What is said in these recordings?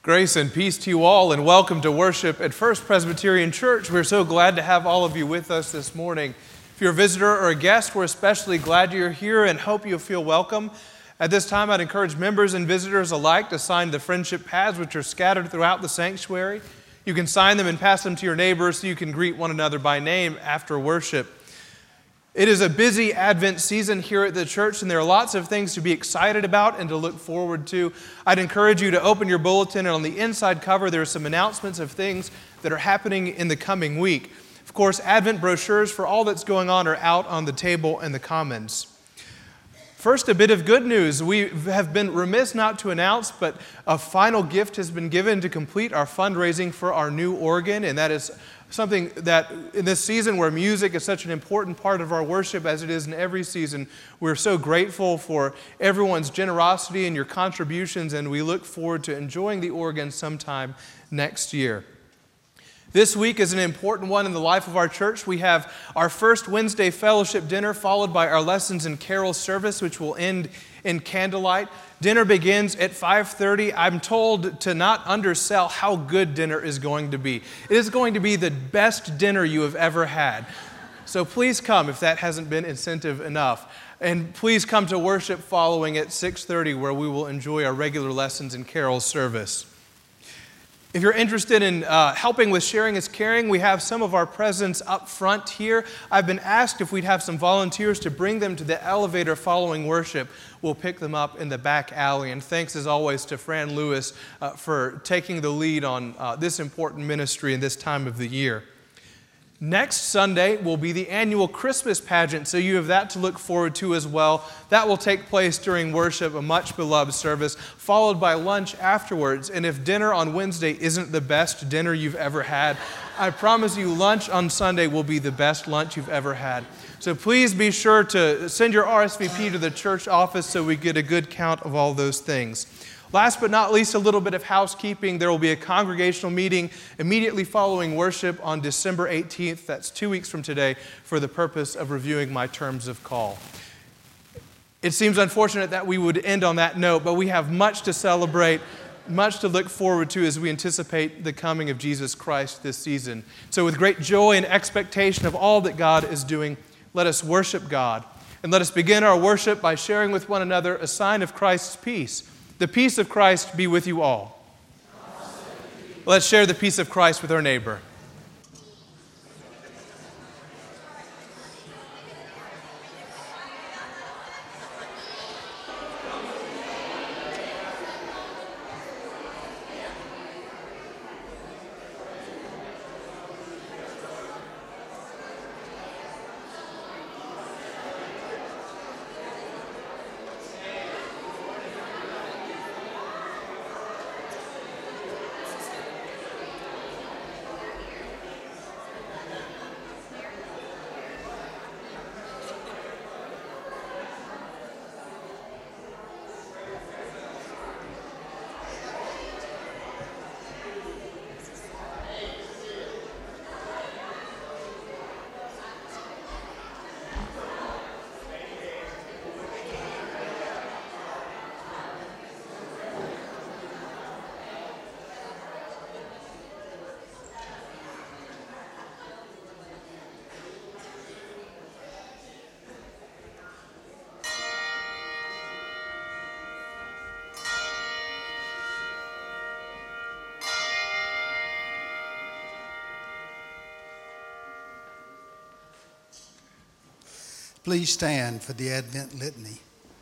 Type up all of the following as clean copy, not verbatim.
Grace and peace to you all, and welcome to worship at First Presbyterian Church. We're so glad to have all of you with us this morning. If you're a visitor or a guest, we're especially glad you're here and hope you'll feel welcome. At this time, I'd encourage members and visitors alike to sign the friendship pads, which are scattered throughout the sanctuary. You can sign them and pass them to your neighbors so you can greet one another by name after worship. It is a busy Advent season here at the church, and there are lots of things to be excited about and to look forward to. I'd encourage you to open your bulletin, and on the inside cover there are some announcements of things that are happening in the coming week. Of course, Advent brochures for all that's going on are out on the table in the Commons. First, a bit of good news. We have been remiss not to announce, but a final gift has been given to complete our fundraising for our new organ, and that is something that in this season where music is such an important part of our worship as it is in every season, we're so grateful for everyone's generosity and your contributions, and we look forward to enjoying the organ sometime next year. This week is an important one in the life of our church. We have our first Wednesday fellowship dinner followed by our lessons and carol service, which will end in candlelight. Dinner begins at 5:30. I'm told to not undersell how good dinner is going to be. It is going to be the best dinner you have ever had. So please come if that hasn't been incentive enough. And please come to worship following at 6:30, where we will enjoy our regular lessons and carol service. If you're interested in helping with Sharing is Caring, we have some of our presents up front here. I've been asked if we'd have some volunteers to bring them to the elevator following worship. We'll pick them up in the back alley. And thanks as always to Fran Lewis for taking the lead on this important ministry in this time of the year. Next Sunday will be the annual Christmas pageant, so you have that to look forward to as well. That will take place during worship, a much beloved service, followed by lunch afterwards. And if dinner on Wednesday isn't the best dinner you've ever had, I promise you lunch on Sunday will be the best lunch you've ever had. So please be sure to send your RSVP to the church office so we get a good count of all those things. Last but not least, a little bit of housekeeping. There will be a congregational meeting immediately following worship on December 18th. That's 2 weeks from today, for the purpose of reviewing my terms of call. It seems unfortunate that we would end on that note, but we have much to celebrate, much to look forward to as we anticipate the coming of Jesus Christ this season. So with great joy and expectation of all that God is doing, let us worship God. And let us begin our worship by sharing with one another a sign of Christ's peace. The peace of Christ be with you all. Let's share the peace of Christ with our neighbor. Please stand for the Advent Litany.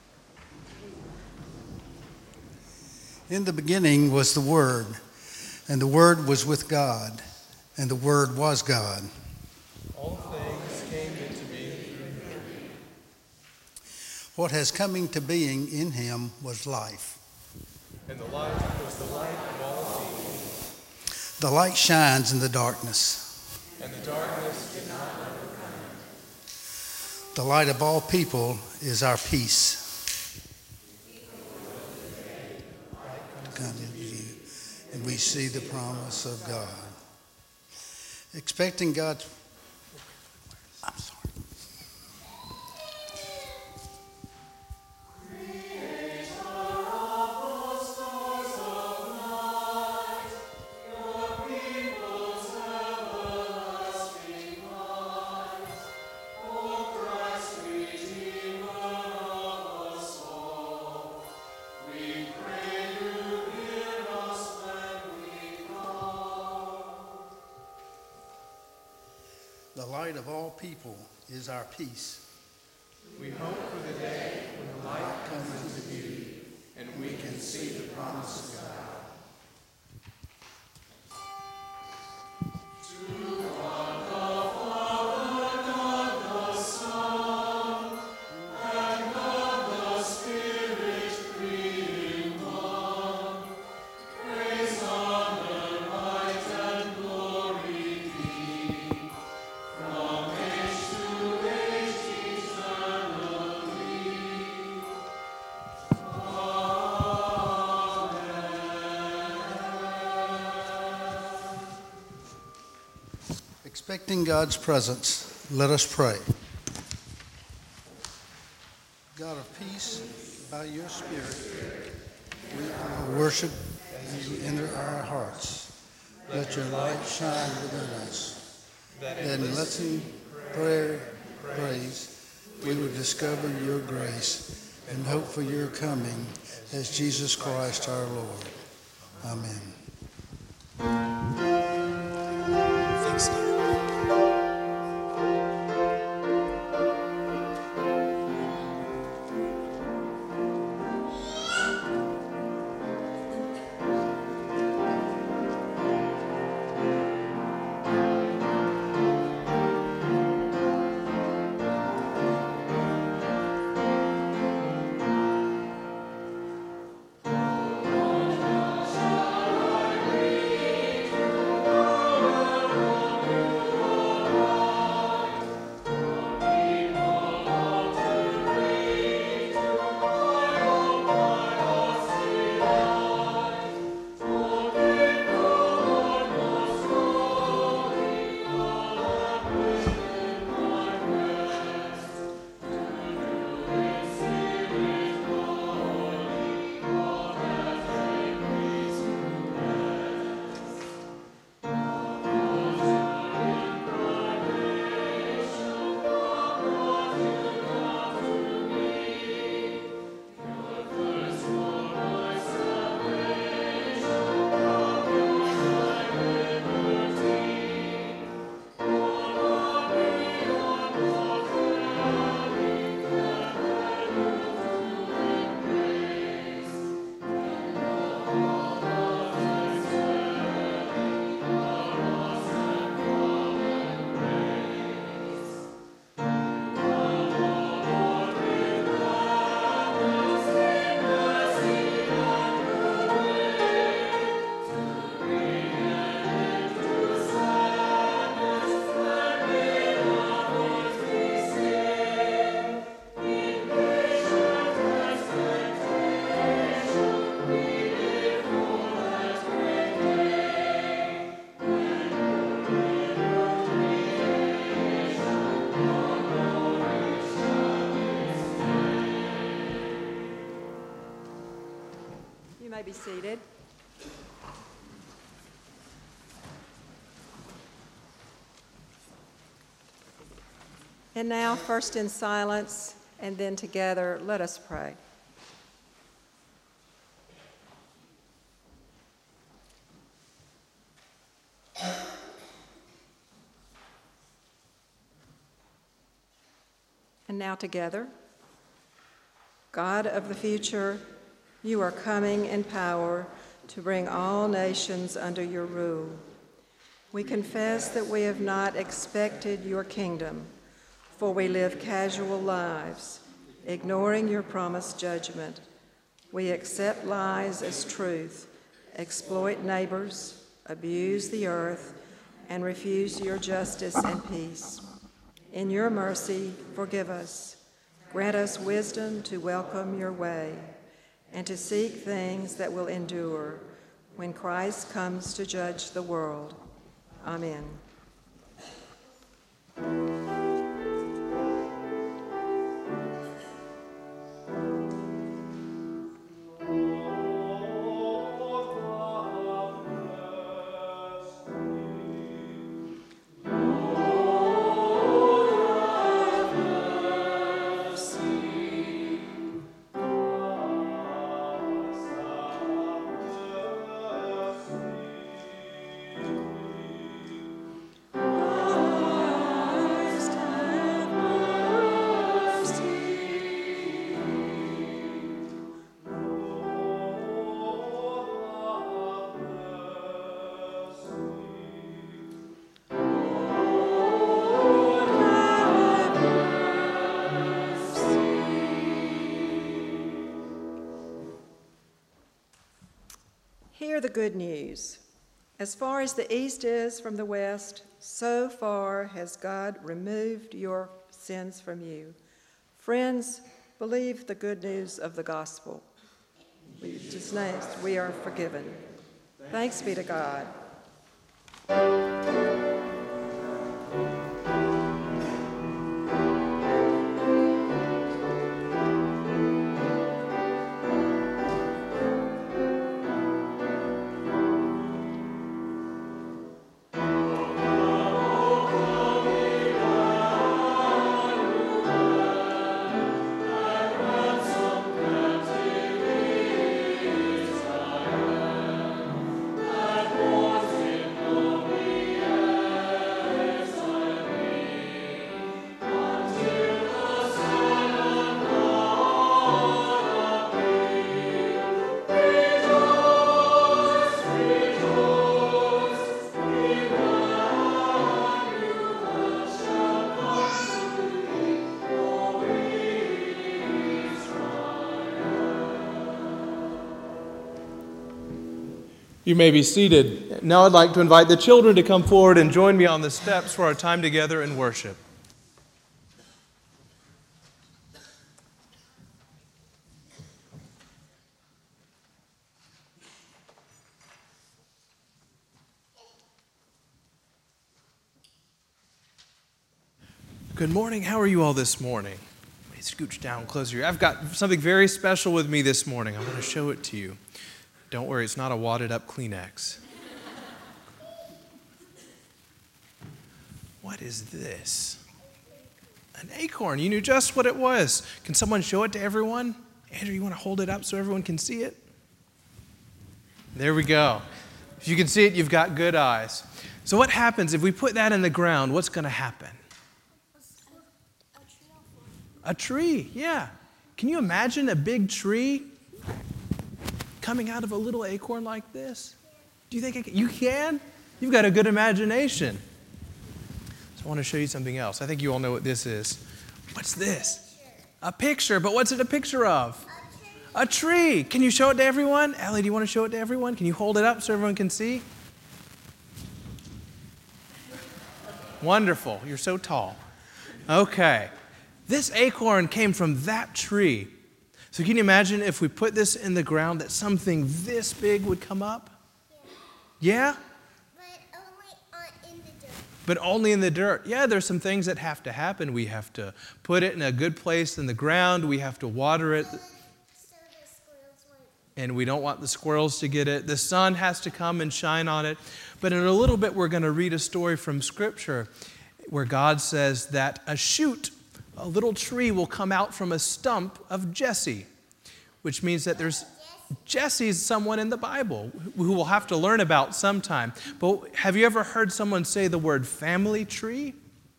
In the beginning was the Word, and the Word was with God, and the Word was God. All things came into being through Him. What has come into being in Him was life. And the life was the light of all people. The light shines in the darkness, and the darkness did not overcome. The light of all people is our peace. And we see the promise of God. Expecting God's... I'm sorry. light of all people is our peace. We hope for the day when the light comes into view and we can see the promise of God. Expecting God's presence, let us pray. God of peace, by your Spirit, we worship as you enter our hearts. Let your light shine within us, that in listening, prayer, praise, we would discover your grace and hope for your coming as Jesus Christ our Lord. Amen. You may be seated. And now, first in silence and then together, let us pray. And now together. God of the future, you are coming in power to bring all nations under your rule. We confess that we have not expected your kingdom, for we live casual lives, ignoring your promised judgment. We accept lies as truth, exploit neighbors, abuse the earth, and refuse your justice and peace. In your mercy, forgive us. Grant us wisdom to welcome your way and to seek things that will endure when Christ comes to judge the world. Amen. the good news. As far as the east is from the west, so far has God removed your sins from you. Friends, believe the good news of the gospel. Just next, we are forgiven. Thanks be to God. You may be seated. Now I'd like to invite the children to come forward and join me on the steps for our time together in worship. Good morning. How are you all this morning? Let me scooch down closer here. I've got something very special with me this morning. I want to show it to you. Don't worry, it's not a wadded up Kleenex. What is this? An acorn. You knew just what it was. Can someone show it to everyone? Andrew, you want to hold it up so everyone can see it? There we go. If you can see it, you've got good eyes. So what happens if we put that in the ground? What's going to happen? A tree, yeah. Can you imagine a big tree coming out of a little acorn like this? Do you think you can? You've got a good imagination. So I want to show you something else. I think you all know what this is. What's this? A picture. But what's it a picture of? A tree. Can you show it to everyone? Ellie, do you want to show it to everyone? Can you hold it up so everyone can see? Wonderful. You're so tall. Okay. This acorn came from that tree. So can you imagine if we put this in the ground that something this big would come up? Yeah? But only in the dirt. Yeah, there's some things that have to happen. We have to put it in a good place in the ground. We have to water it. And we don't want the squirrels to get it. The sun has to come and shine on it. But in a little bit, we're going to read a story from Scripture where God says that a shoot, a little tree, will come out from a stump of Jesse, which means that Jesse's someone in the Bible who we'll have to learn about sometime. But have you ever heard someone say the word family tree?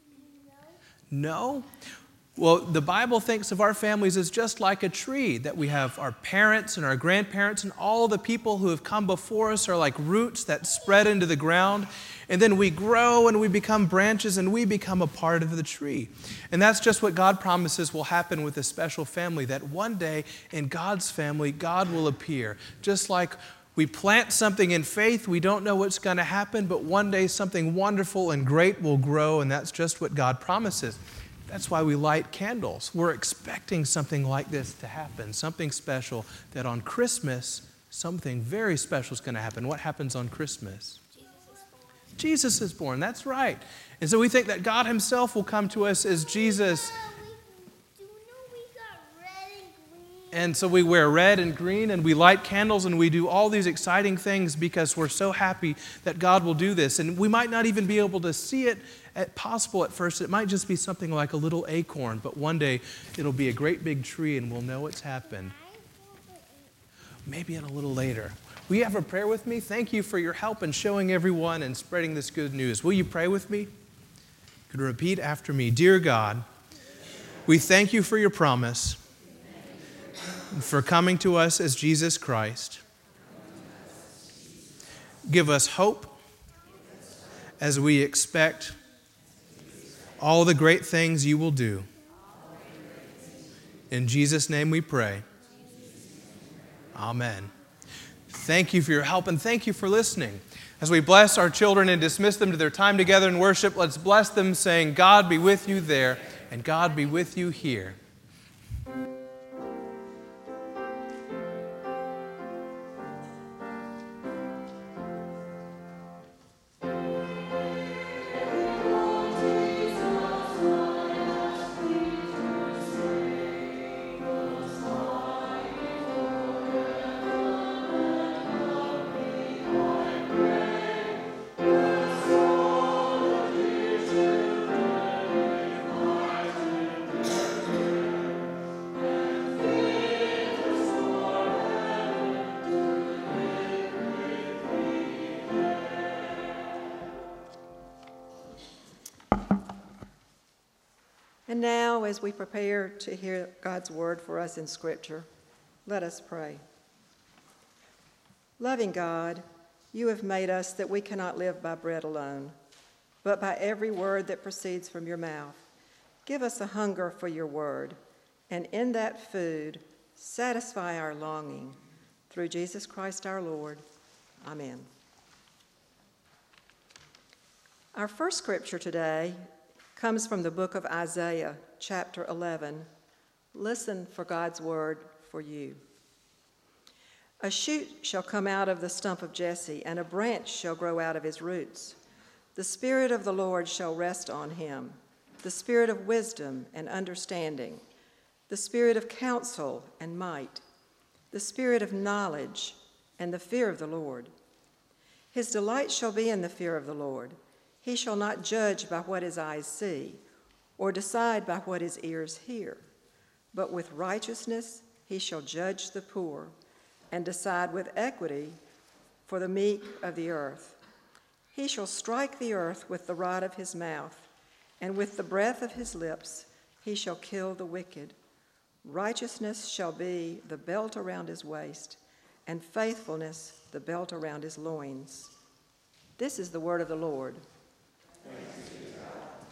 No? Well, the Bible thinks of our families as just like a tree, that we have our parents and our grandparents and all the people who have come before us are like roots that spread into the ground. And then we grow and we become branches and we become a part of the tree. And that's just what God promises will happen with a special family, that one day in God's family, God will appear. Just like we plant something in faith, we don't know what's going to happen, but one day something wonderful and great will grow, and that's just what God promises. That's why we light candles. We're expecting something like this to happen, something special, that on Christmas, something very special is going to happen. What happens on Christmas? Jesus is born. That's right. And so we think that God himself will come to us as Jesus. And so we wear red and green and we light candles and we do all these exciting things because we're so happy that God will do this. And we might not even be able to see it possible at first. It might just be something like a little acorn, but one day it'll be a great big tree and we'll know it's happened. Maybe a little later. Will you have a prayer with me? Thank you for your help in showing everyone and spreading this good news. Will you pray with me? You could repeat after me. Dear God, we thank you for your promise, for coming to us as Jesus Christ. Give us hope as we expect all the great things you will do. In Jesus' name we pray. Amen. Thank you for your help, and thank you for listening. As we bless our children and dismiss them to their time together in worship, let's bless them saying, God be with you there, and God be with you here. And now, as we prepare to hear God's word for us in Scripture, let us pray. Loving God, you have made us that we cannot live by bread alone, but by every word that proceeds from your mouth. Give us a hunger for your word, and in that food, satisfy our longing. Through Jesus Christ our Lord. Amen. Our first scripture today comes from the book of Isaiah, chapter 11. Listen for God's word for you. A shoot shall come out of the stump of Jesse, and a branch shall grow out of his roots. The Spirit of the Lord shall rest on him, the Spirit of wisdom and understanding, the Spirit of counsel and might, the Spirit of knowledge and the fear of the Lord. His delight shall be in the fear of the Lord. He shall not judge by what his eyes see, or decide by what his ears hear. But with righteousness he shall judge the poor, and decide with equity for the meek of the earth. He shall strike the earth with the rod of his mouth, and with the breath of his lips he shall kill the wicked. Righteousness shall be the belt around his waist, and faithfulness the belt around his loins. This is the word of the Lord. Thanks be to God.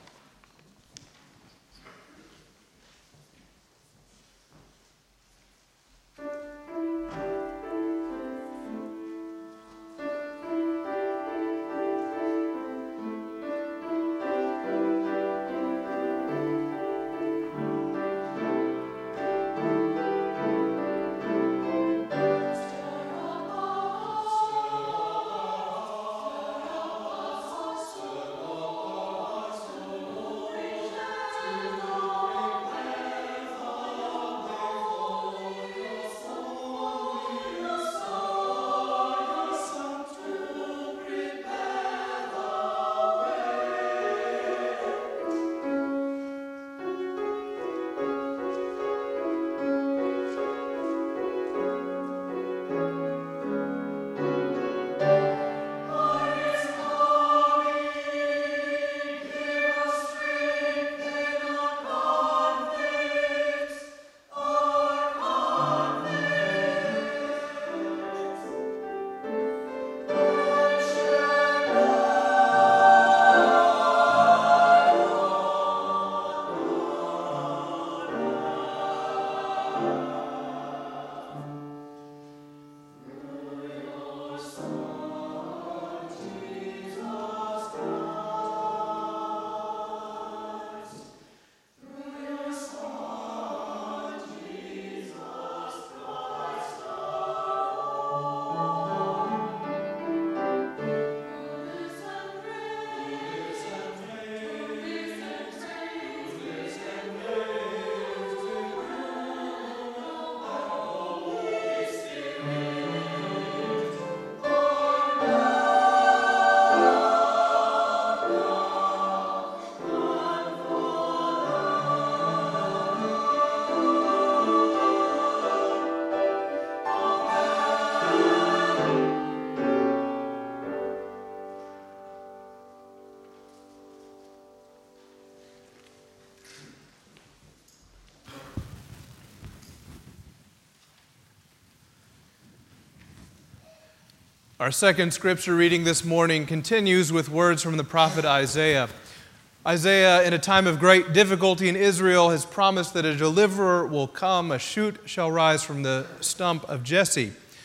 Our second scripture reading this morning continues with words from the prophet Isaiah. Isaiah, in a time of great difficulty in Israel, has promised that a deliverer will come, a shoot shall rise from the stump of Jesse.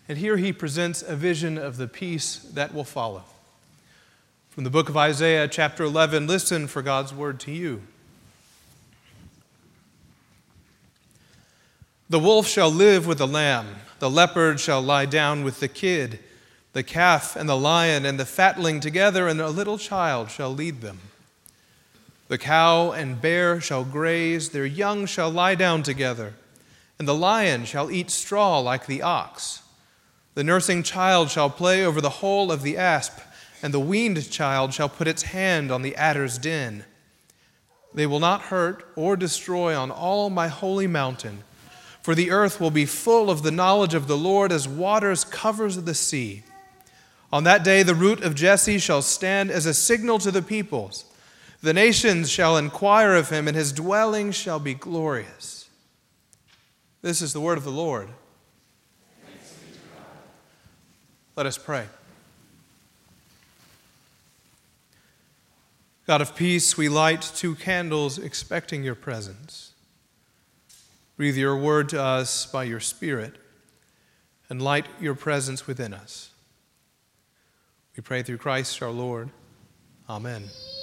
And here he presents a vision of the peace that will follow. From the book of Isaiah, chapter 11, listen for God's word to you. The wolf shall live with the lamb, the leopard shall lie down with the kid, the calf and the lion and the fatling together, and a little child shall lead them. The cow and bear shall graze, their young shall lie down together, and the lion shall eat straw like the ox. The nursing child shall play over the hole of the asp, and the weaned child shall put its hand on the adder's den. They will not hurt or destroy on all my holy mountain, for the earth will be full of the knowledge of the Lord as waters covers the sea. On that day the root of Jesse shall stand as a signal to the peoples. The nations shall inquire of him, and his dwelling shall be glorious. This is the word of the Lord. Let us pray. God of peace, we light 2 candles expecting your presence. Breathe your word to us by your Spirit and light your presence within us. We pray through Christ our Lord. Amen.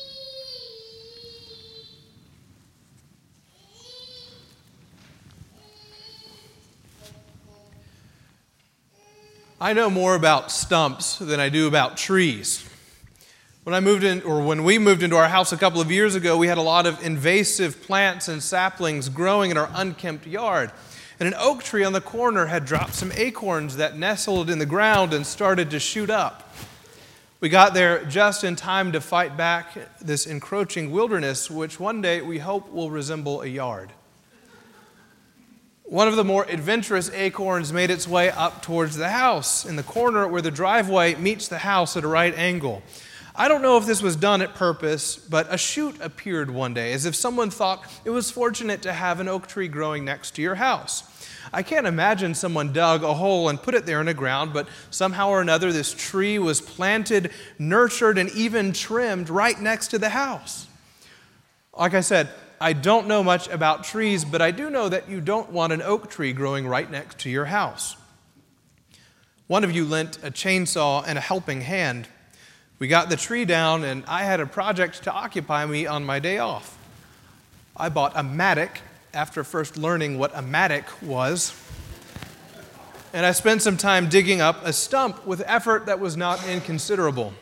I know more about stumps than I do about trees. When we moved into our house a couple of years ago, we had a lot of invasive plants and saplings growing in our unkempt yard. And an oak tree on the corner had dropped some acorns that nestled in the ground and started to shoot up. We got there just in time to fight back this encroaching wilderness, which one day we hope will resemble a yard. One of the more adventurous acorns made its way up towards the house in the corner where the driveway meets the house at a right angle. I don't know if this was done at purpose, but a shoot appeared one day, as if someone thought it was fortunate to have an oak tree growing next to your house. I can't imagine someone dug a hole and put it there in the ground, but somehow or another this tree was planted, nurtured, and even trimmed right next to the house. Like I said, I don't know much about trees, but I do know that you don't want an oak tree growing right next to your house. One of you lent a chainsaw and a helping hand. We got the tree down, and I had a project to occupy me on my day off. I bought a mattock after first learning what a mattock was, and I spent some time digging up a stump with effort that was not inconsiderable.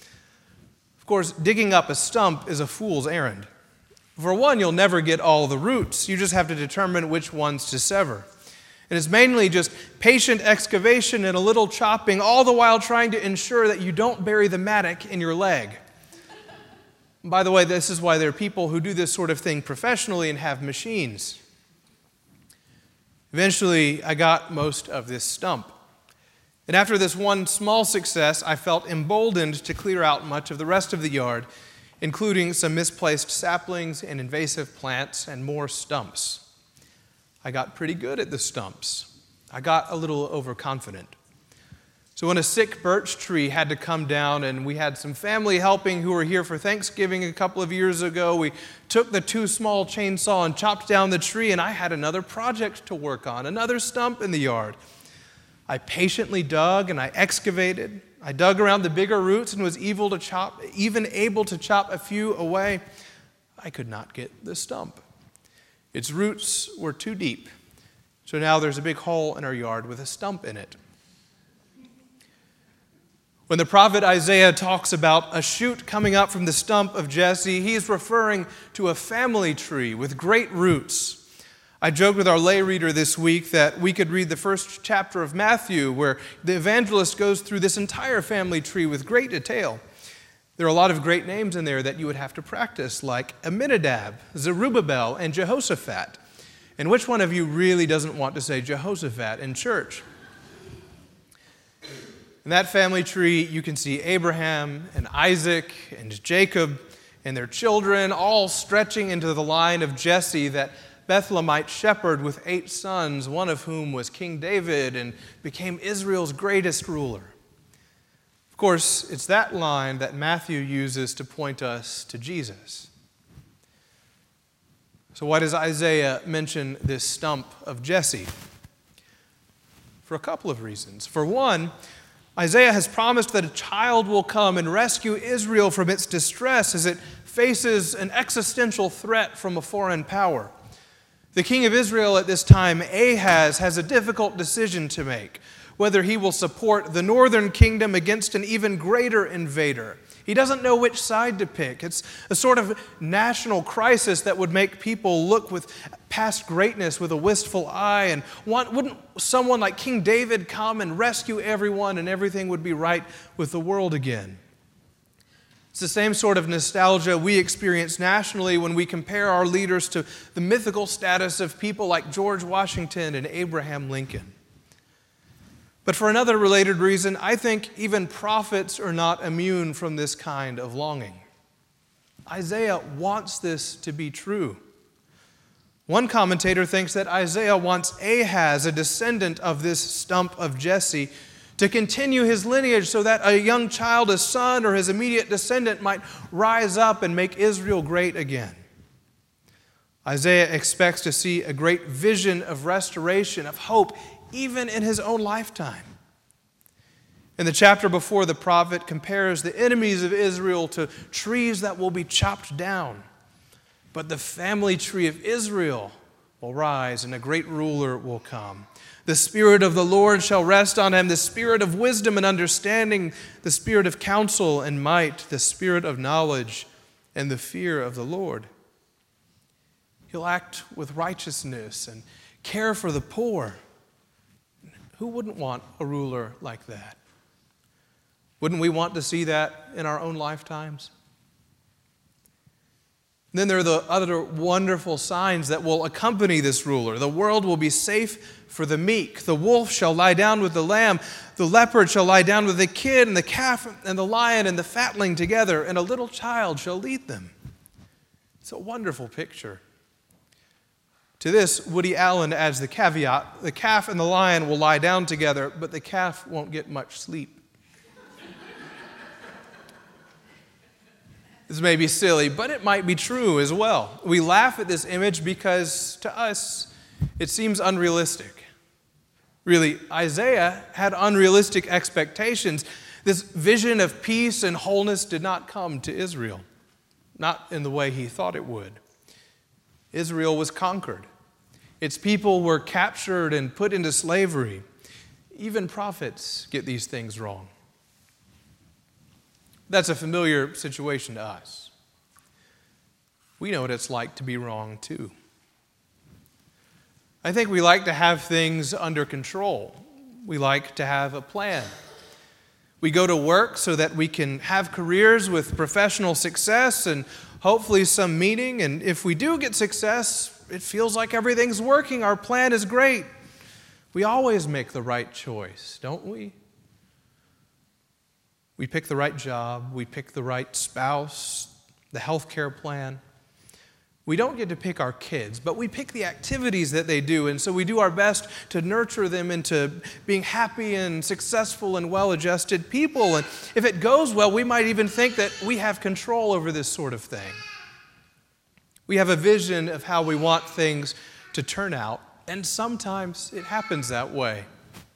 Of course, digging up a stump is a fool's errand. For one, you'll never get all the roots. You just have to determine which ones to sever. And it's mainly just patient excavation and a little chopping, all the while trying to ensure that you don't bury the mattock in your leg. By the way, this is why there are people who do this sort of thing professionally and have machines. Eventually, I got most of this stump. And after this one small success, I felt emboldened to clear out much of the rest of the yard, including some misplaced saplings and invasive plants and more stumps. I got pretty good at the stumps. I got a little overconfident. So when a sick birch tree had to come down, and we had some family helping who were here for Thanksgiving a couple of years ago, we took the 2 small chainsaw and chopped down the tree, and I had another project to work on, another stump in the yard. I patiently dug and I excavated. I dug around the bigger roots and was even able to chop a few away. I could not get the stump. Its roots were too deep, so now there's a big hole in our yard with a stump in it. When the prophet Isaiah talks about a shoot coming up from the stump of Jesse, he's referring to a family tree with great roots. I joked with our lay reader this week that we could read the first chapter of Matthew, where the evangelist goes through this entire family tree with great detail. There are a lot of great names in there that you would have to practice, like Aminadab, Zerubbabel, and Jehoshaphat. And which one of you really doesn't want to say Jehoshaphat in church? In that family tree, you can see Abraham and Isaac and Jacob and their children all stretching into the line of Jesse, that Bethlehemite shepherd with 8 sons, one of whom was King David and became Israel's greatest ruler. Of course, it's that line that Matthew uses to point us to Jesus. So why does Isaiah mention this stump of Jesse? for a couple of reasons. For one, Isaiah has promised that a child will come and rescue Israel from its distress as it faces an existential threat from a foreign power. The king of Israel at this time, Ahaz, has a difficult decision to make, whether he will support the northern kingdom against an even greater invader. He doesn't know which side to pick. It's a sort of national crisis that would make people look with past greatness with a wistful eye. And wouldn't someone like King David come and rescue everyone and everything would be right with the world again? It's the same sort of nostalgia we experience nationally when we compare our leaders to the mythical status of people like George Washington and Abraham Lincoln. But for another related reason, I think even prophets are not immune from this kind of longing. Isaiah wants this to be true. One commentator thinks that Isaiah wants Ahaz, a descendant of this stump of Jesse, to continue his lineage so that a young child, a son, or his immediate descendant might rise up and make Israel great again. Isaiah expects to see a great vision of restoration, of hope, even in his own lifetime. In the chapter before, the prophet compares the enemies of Israel to trees that will be chopped down. But the family tree of Israel will rise, and a great ruler will come. The Spirit of the Lord shall rest on him, the Spirit of wisdom and understanding, the Spirit of counsel and might, the Spirit of knowledge and the fear of the Lord. He'll act with righteousness and care for the poor. Who wouldn't want a ruler like that? Wouldn't we want to see that in our own lifetimes? Then there are the other wonderful signs that will accompany this ruler. The world will be safe for the meek. The wolf shall lie down with the lamb. The leopard shall lie down with the kid, and the calf and the lion and the fatling together, and a little child shall lead them. It's a wonderful picture. To this, Woody Allen adds the caveat: the calf and the lion will lie down together, but the calf won't get much sleep. This may be silly, but it might be true as well. We laugh at this image because, to us, it seems unrealistic. Really, Isaiah had unrealistic expectations. This vision of peace and wholeness did not come to Israel, not in the way he thought it would. Israel was conquered. Its people were captured and put into slavery. Even prophets get these things wrong. That's a familiar situation to us. We know what it's like to be wrong too. I think we like to have things under control. We like to have a plan. We go to work so that we can have careers with professional success and hopefully some meaning. And if we do get success, it feels like everything's working. Our plan is great. We always make the right choice, don't we? We pick the right job, we pick the right spouse, the health care plan. We don't get to pick our kids, but we pick the activities that they do, and so we do our best to nurture them into being happy and successful and well-adjusted people. And if it goes well, we might even think that we have control over this sort of thing. We have a vision of how we want things to turn out, and sometimes it happens that way.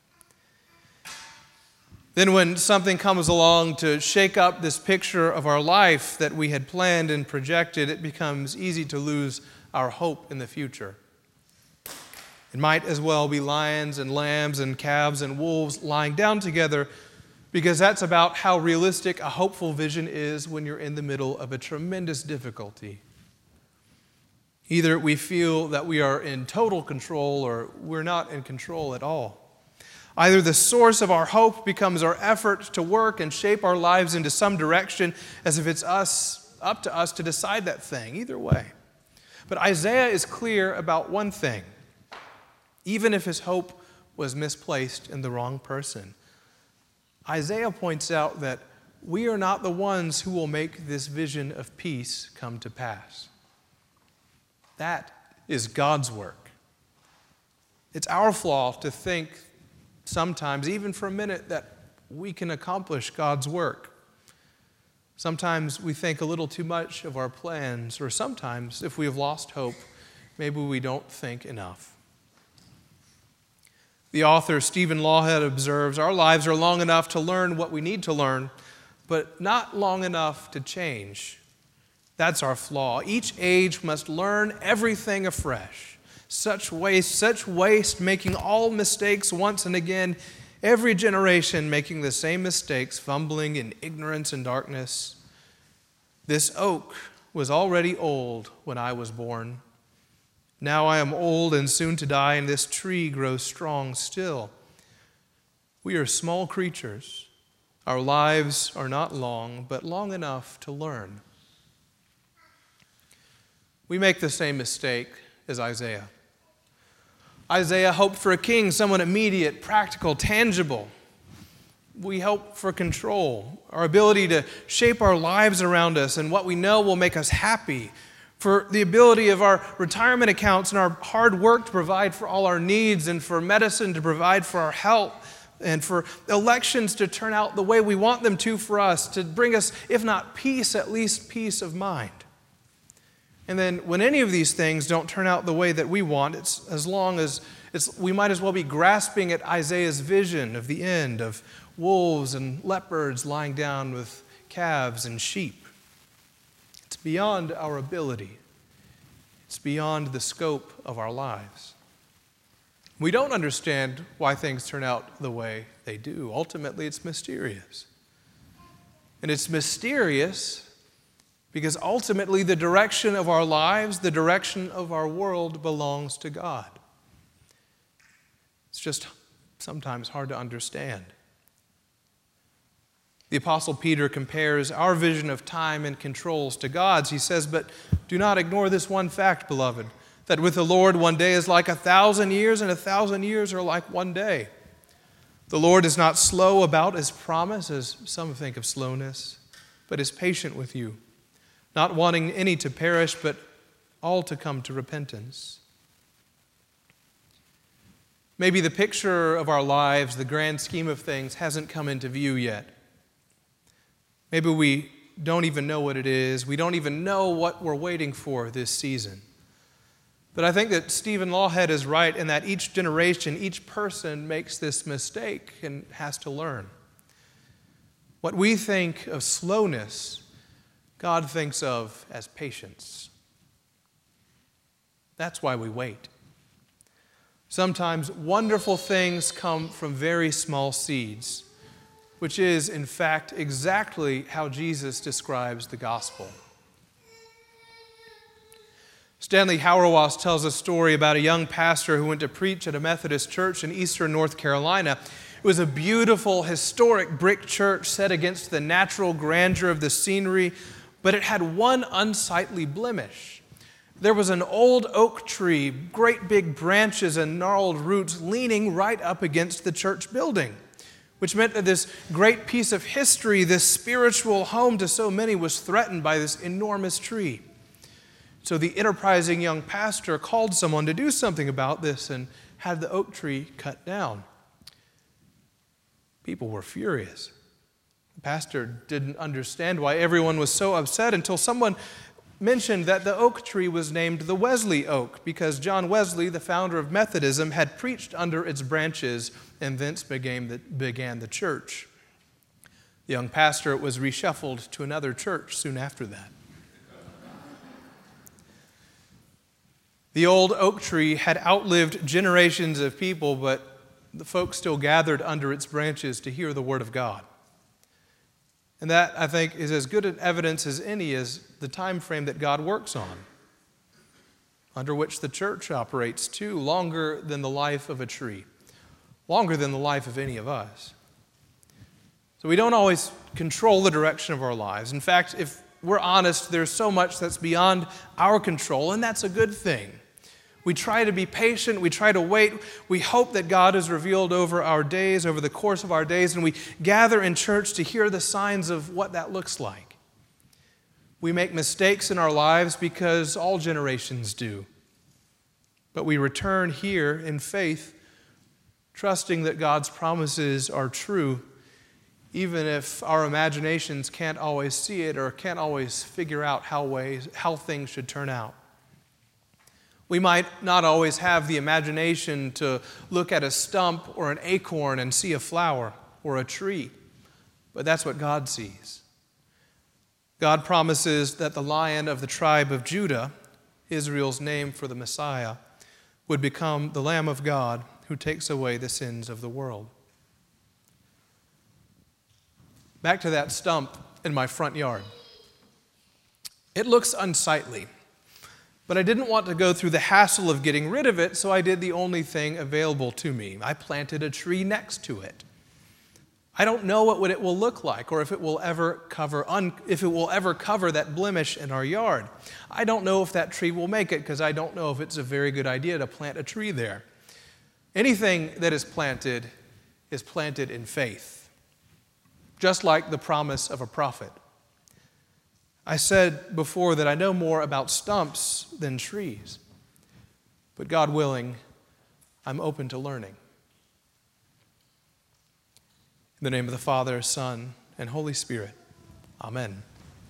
Then when something comes along to shake up this picture of our life that we had planned and projected, it becomes easy to lose our hope in the future. It might as well be lions and lambs and calves and wolves lying down together, because that's about how realistic a hopeful vision is when you're in the middle of a tremendous difficulty. Either we feel that we are in total control or we're not in control at all. Either the source of our hope becomes our effort to work and shape our lives into some direction as if it's up to us to decide that thing. Either way. But Isaiah is clear about one thing. Even if his hope was misplaced in the wrong person, Isaiah points out that we are not the ones who will make this vision of peace come to pass. That is God's work. It's our flaw to think sometimes, even for a minute, that we can accomplish God's work. Sometimes we think a little too much of our plans, or sometimes, if we have lost hope, maybe we don't think enough. The author Stephen Lawhead observes, our lives are long enough to learn what we need to learn, but not long enough to change. That's our flaw. Each age must learn everything afresh. Such waste, making all mistakes once and again, every generation making the same mistakes, fumbling in ignorance and darkness. This oak was already old when I was born. Now I am old and soon to die, and this tree grows strong still. We are small creatures. Our lives are not long, but long enough to learn. We make the same mistake as Isaiah. Isaiah hoped for a king, someone immediate, practical, tangible. We hope for control, our ability to shape our lives around us and what we know will make us happy, for the ability of our retirement accounts and our hard work to provide for all our needs, and for medicine to provide for our health, and for elections to turn out the way we want them to for us, to bring us, if not peace, at least peace of mind. And then when any of these things don't turn out the way that we want, we might as well be grasping at Isaiah's vision of the end of wolves and leopards lying down with calves and sheep. It's beyond our ability. It's beyond the scope of our lives. We don't understand why things turn out the way they do. Ultimately, it's mysterious. And it's mysterious because ultimately the direction of our lives, the direction of our world belongs to God. It's just sometimes hard to understand. The Apostle Peter compares our vision of time and controls to God's. He says, "But do not ignore this one fact, beloved, that with the Lord 1 day is like 1,000 years, and 1,000 years are like 1 day. The Lord is not slow about His promise, as some think of slowness, but is patient with you, not wanting any to perish, but all to come to repentance." Maybe the picture of our lives, the grand scheme of things, hasn't come into view yet. Maybe we don't even know what it is. We don't even know what we're waiting for this season. But I think that Stephen Lawhead is right in that each generation, each person makes this mistake and has to learn. What we think of slowness, God thinks of as patience. That's why we wait. Sometimes wonderful things come from very small seeds, which is, in fact, exactly how Jesus describes the gospel. Stanley Hauerwas tells a story about a young pastor who went to preach at a Methodist church in eastern North Carolina. It was a beautiful, historic brick church set against the natural grandeur of the scenery, but it had one unsightly blemish. There was an old oak tree, great big branches and gnarled roots leaning right up against the church building, which meant that this great piece of history, this spiritual home to so many, was threatened by this enormous tree. So the enterprising young pastor called someone to do something about this and had the oak tree cut down. People were furious. The pastor didn't understand why everyone was so upset until someone mentioned that the oak tree was named the Wesley Oak because John Wesley, the founder of Methodism, had preached under its branches and thence began the church. The young pastor was reshuffled to another church soon after that. The old oak tree had outlived generations of people, but the folks still gathered under its branches to hear the word of God. And that, I think, is as good an evidence as any as the time frame that God works on, under which the church operates too, longer than the life of a tree, longer than the life of any of us. So we don't always control the direction of our lives. In fact, if we're honest, there's so much that's beyond our control, and that's a good thing. We try to be patient, we try to wait, we hope that God is revealed over our days, over the course of our days, and we gather in church to hear the signs of what that looks like. We make mistakes in our lives because all generations do. But we return here in faith, trusting that God's promises are true, even if our imaginations can't always see it or can't always figure out how things should turn out. We might not always have the imagination to look at a stump or an acorn and see a flower or a tree, but that's what God sees. God promises that the Lion of the tribe of Judah, Israel's name for the Messiah, would become the Lamb of God who takes away the sins of the world. Back to that stump in my front yard. It looks unsightly, but I didn't want to go through the hassle of getting rid of it, so I did the only thing available to me. I planted a tree next to it. I don't know what it will look like or if it will ever cover that blemish in our yard. I don't know if that tree will make it because I don't know if it's a very good idea to plant a tree there. Anything that is planted in faith, just like the promise of a prophet. I said before that I know more about stumps than trees, but God willing, I'm open to learning. In the name of the Father, Son, and Holy Spirit. Amen.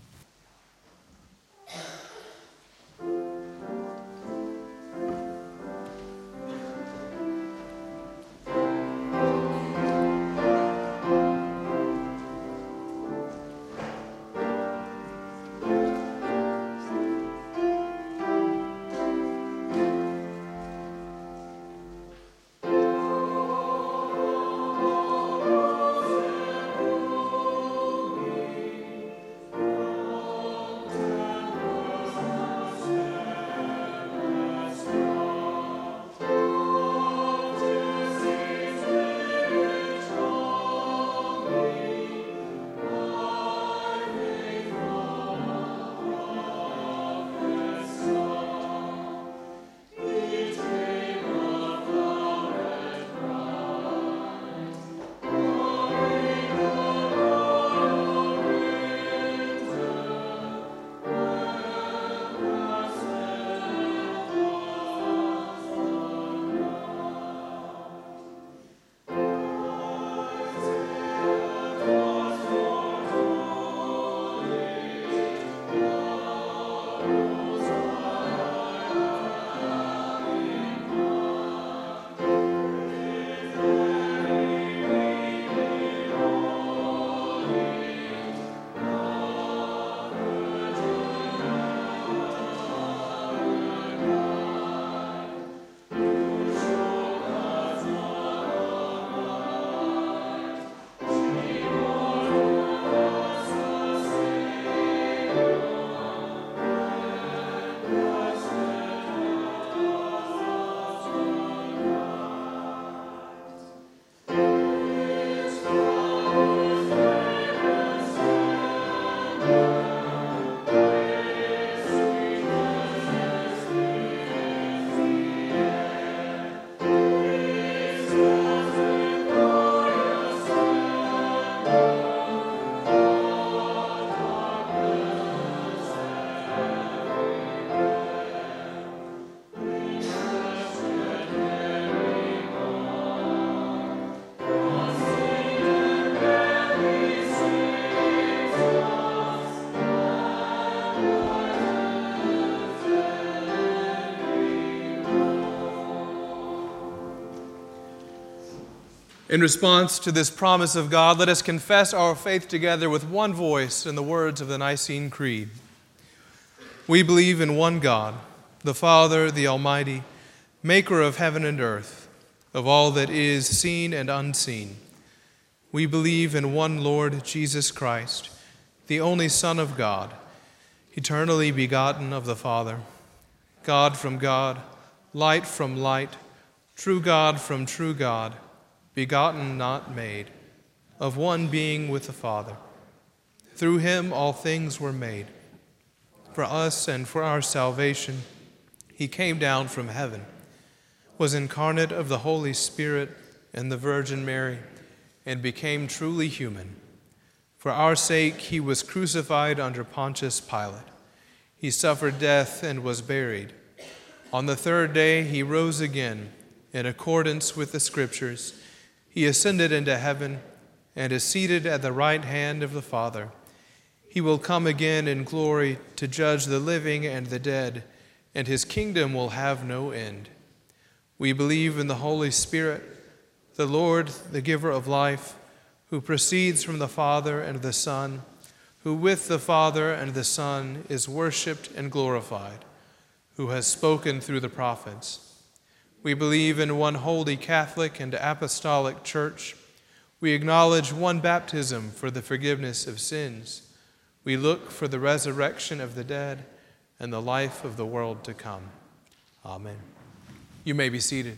In response to this promise of God, let us confess our faith together with one voice in the words of the Nicene Creed. We believe in one God, the Father, the Almighty, maker of heaven and earth, of all that is seen and unseen. We believe in one Lord Jesus Christ, the only Son of God, eternally begotten of the Father, God from God, light from light, true God from true God, begotten, not made, of one being with the Father. Through him all things were made. For us and for our salvation, he came down from heaven, was incarnate of the Holy Spirit and the Virgin Mary, and became truly human. For our sake he was crucified under Pontius Pilate. He suffered death and was buried. On the third day he rose again, in accordance with the Scriptures. He ascended into heaven and is seated at the right hand of the Father. He will come again in glory to judge the living and the dead, and his kingdom will have no end. We believe in the Holy Spirit, the Lord, the giver of life, who proceeds from the Father and the Son, who with the Father and the Son is worshiped and glorified, who has spoken through the prophets. We believe in one holy Catholic and apostolic church. We acknowledge one baptism for the forgiveness of sins. We look for the resurrection of the dead and the life of the world to come. Amen. You may be seated.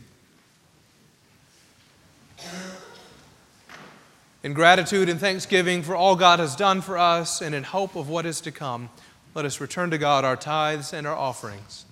In gratitude and thanksgiving for all God has done for us and in hope of what is to come, let us return to God our tithes and our offerings.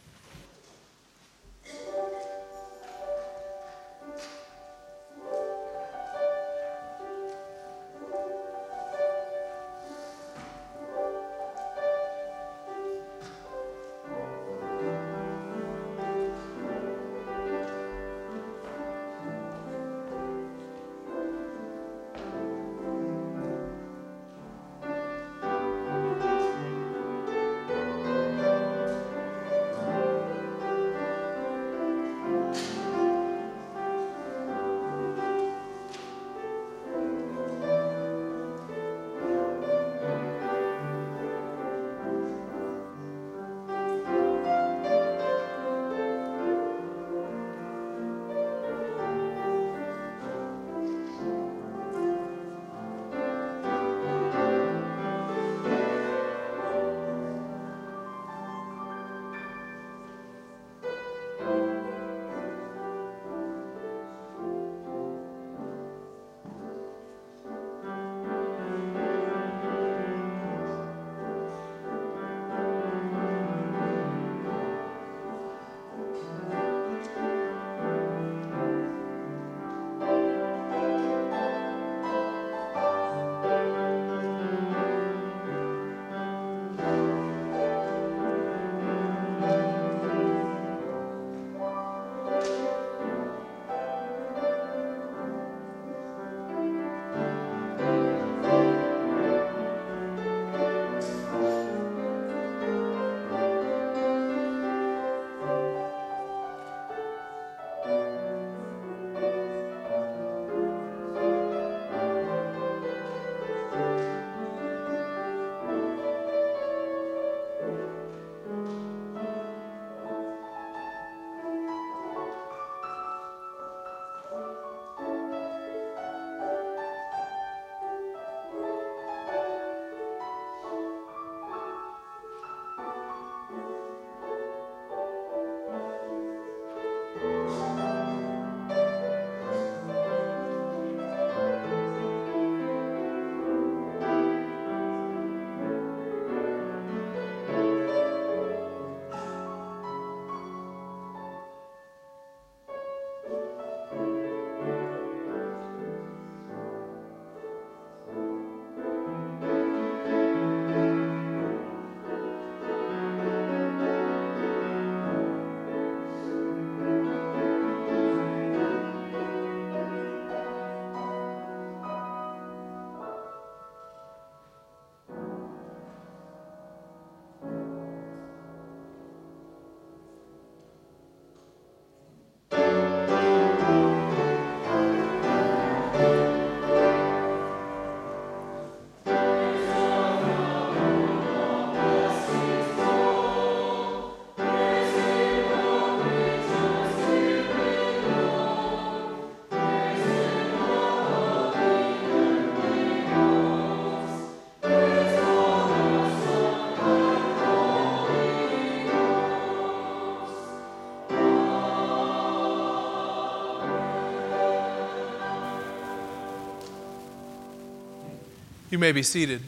You may be seated.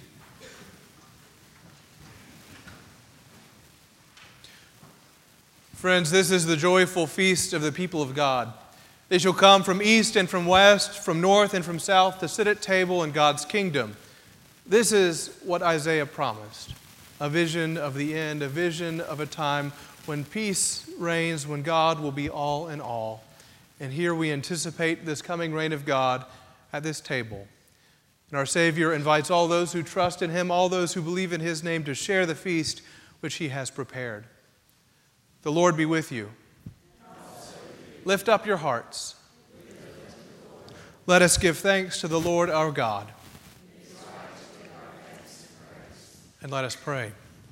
Friends, this is the joyful feast of the people of God. They shall come from east and from west, from north and from south to sit at table in God's kingdom. This is what Isaiah promised, a vision of the end, a vision of a time when peace reigns, when God will be all in all. And here we anticipate this coming reign of God at this table. And our Savior invites all those who trust in Him, all those who believe in His name, to share the feast which He has prepared. The Lord be with you. Lift up your hearts. Let us give thanks to the Lord our God. And let us pray.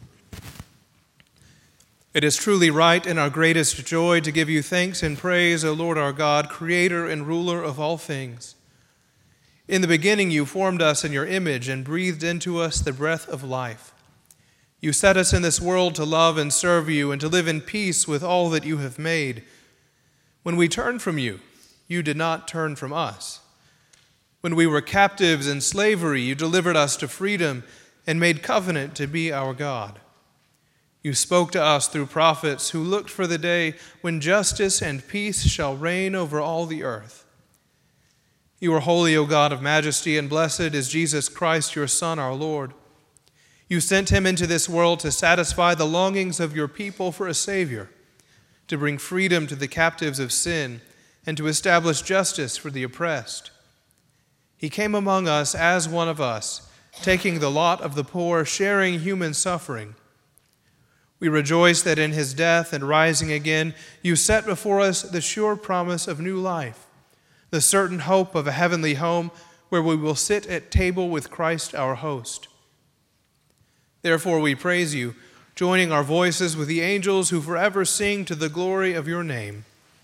It is truly right and our greatest joy to give you thanks and praise, O Lord our God, creator and ruler of all things. In the beginning you formed us in your image and breathed into us the breath of life. You set us in this world to love and serve you and to live in peace with all that you have made. When we turned from you, you did not turn from us. When we were captives in slavery, you delivered us to freedom and made covenant to be our God. You spoke to us through prophets who looked for the day when justice and peace shall reign over all the earth. You are holy, O God of majesty, and blessed is Jesus Christ, your Son, our Lord. You sent him into this world to satisfy the longings of your people for a Savior, to bring freedom to the captives of sin, and to establish justice for the oppressed. He came among us as one of us, taking the lot of the poor, sharing human suffering. We rejoice that in his death and rising again, you set before us the sure promise of new life, the certain hope of a heavenly home where we will sit at table with Christ our host. Therefore we praise you, joining our voices with the angels who forever sing to the glory of your name.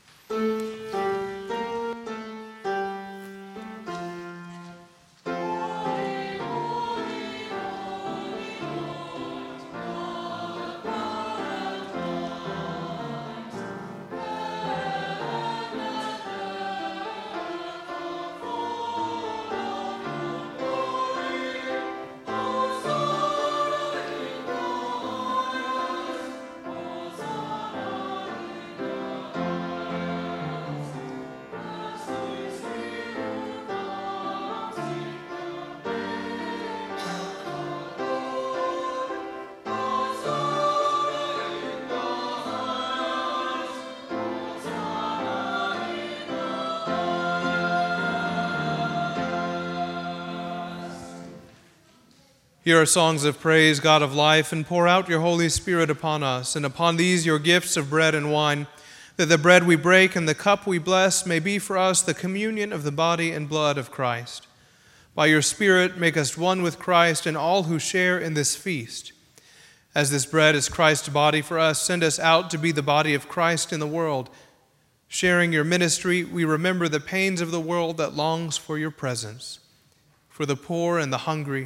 Hear our songs of praise, God of life, and pour out your Holy Spirit upon us, and upon these your gifts of bread and wine, that the bread we break and the cup we bless may be for us the communion of the body and blood of Christ. By your Spirit, make us one with Christ and all who share in this feast. As this bread is Christ's body for us, send us out to be the body of Christ in the world. Sharing your ministry, we remember the pains of the world that longs for your presence, for the poor and the hungry,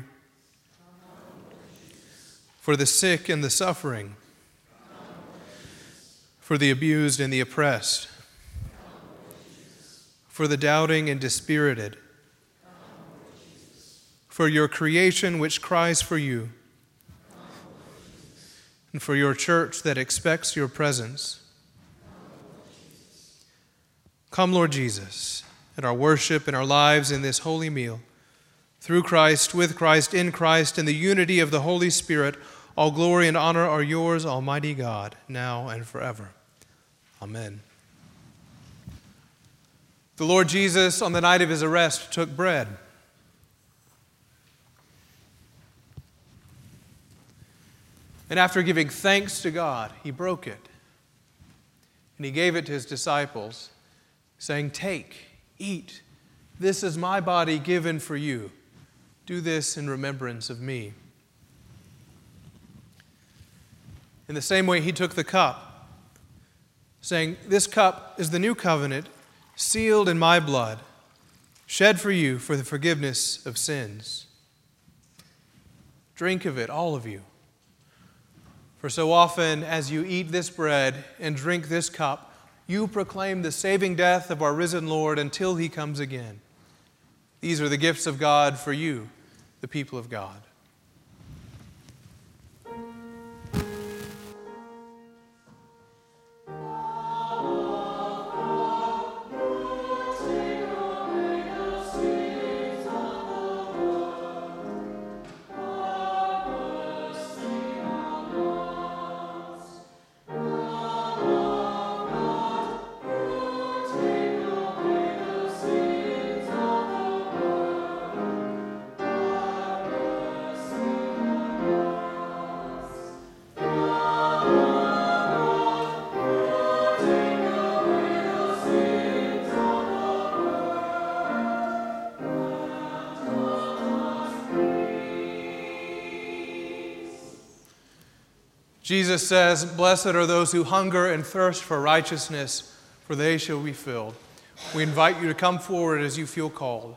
for the sick and the suffering, for the abused and the oppressed, for the doubting and dispirited, for your creation which cries for you, and for your church that expects your presence. Come, Lord Jesus, at our worship and our lives in this holy meal. Through Christ, with Christ, in Christ, in the unity of the Holy Spirit, all glory and honor are yours, Almighty God, now and forever. Amen. The Lord Jesus, on the night of his arrest, took bread. And after giving thanks to God, he broke it. And he gave it to his disciples, saying, "Take, eat. This is my body given for you. Do this in remembrance of me." In the same way, he took the cup, saying, "This cup is the new covenant, sealed in my blood, shed for you for the forgiveness of sins. Drink of it, all of you. For so often as you eat this bread and drink this cup, you proclaim the saving death of our risen Lord until he comes again. These are the gifts of God for you, the people of God." Jesus says, "Blessed are those who hunger and thirst for righteousness, for they shall be filled." We invite you to come forward as you feel called.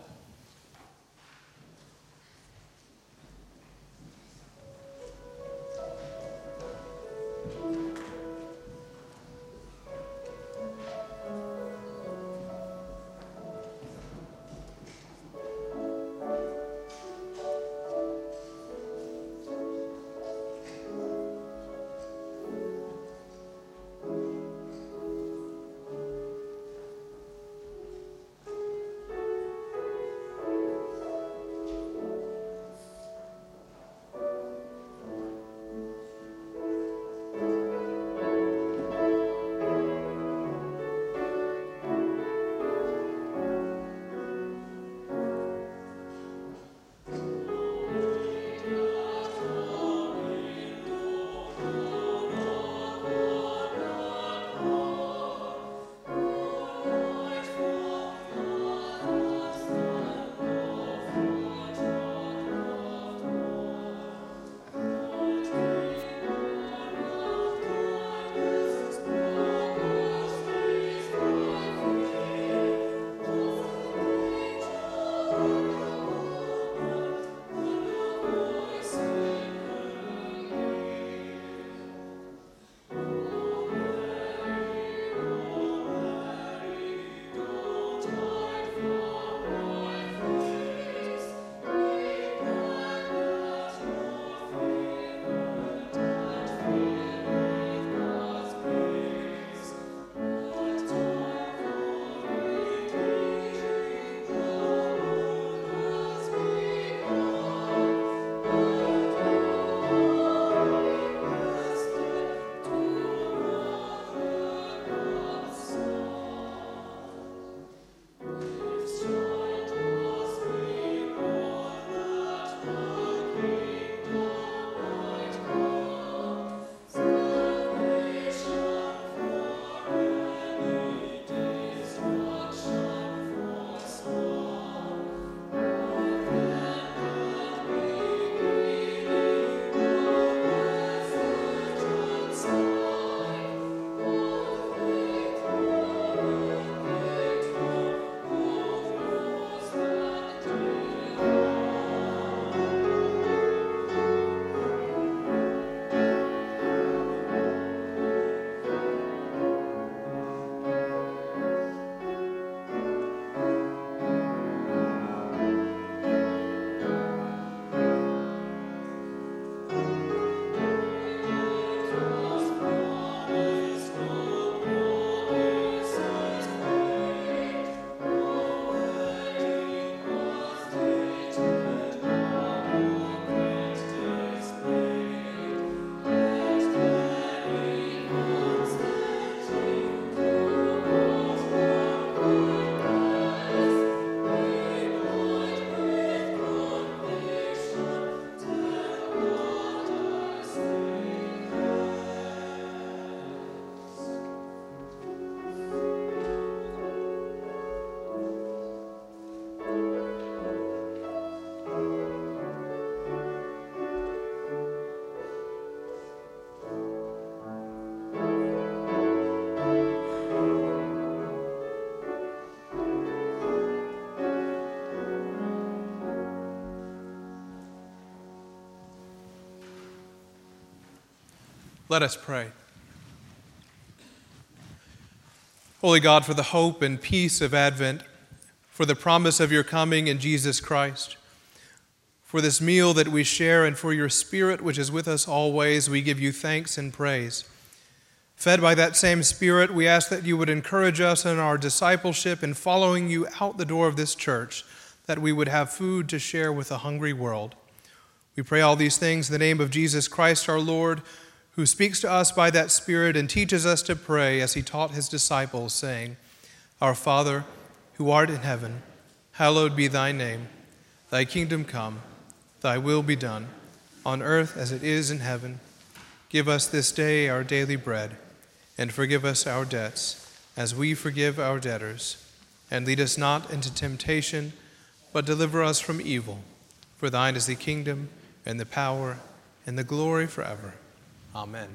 Let us pray. Holy God, for the hope and peace of Advent, for the promise of your coming in Jesus Christ, for this meal that we share, and for your Spirit which is with us always, we give you thanks and praise. Fed by that same Spirit, we ask that you would encourage us in our discipleship in following you out the door of this church, that we would have food to share with a hungry world. We pray all these things in the name of Jesus Christ our Lord, who speaks to us by that Spirit and teaches us to pray as he taught his disciples, saying, Our Father, who art in heaven, hallowed be thy name. Thy kingdom come, thy will be done, on earth as it is in heaven. Give us this day our daily bread, and forgive us our debts, as we forgive our debtors. And lead us not into temptation, but deliver us from evil. For thine is the kingdom, and the power, and the glory forever. Amen.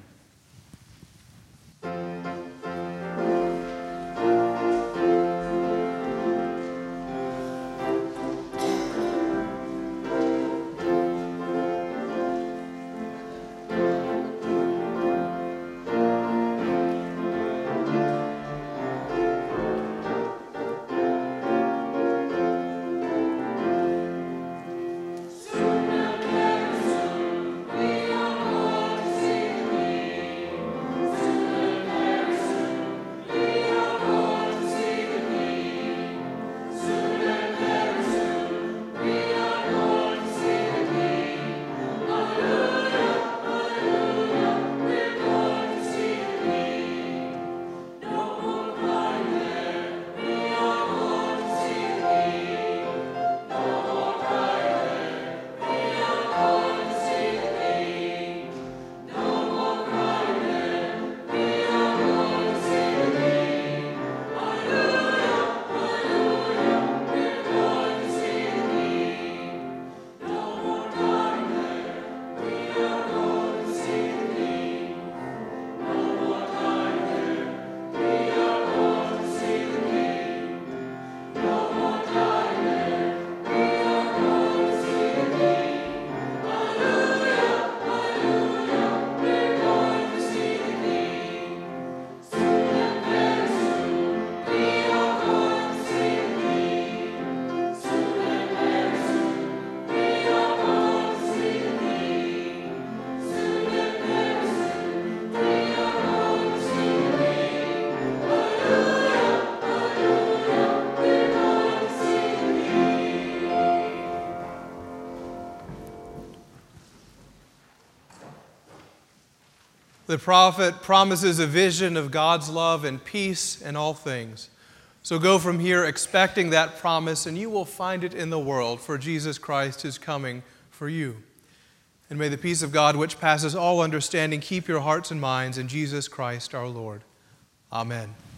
The prophet promises a vision of God's love and peace in all things. So go from here expecting that promise, and you will find it in the world, for Jesus Christ is coming for you. And may the peace of God, which passes all understanding, keep your hearts and minds in Jesus Christ our Lord. Amen.